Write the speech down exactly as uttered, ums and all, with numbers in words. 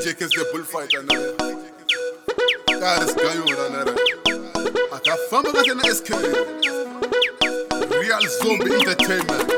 J K's the bullfighter nere. Ka re ska yona nere. Aka famba ka tena S K. Real Zombie Entertainment.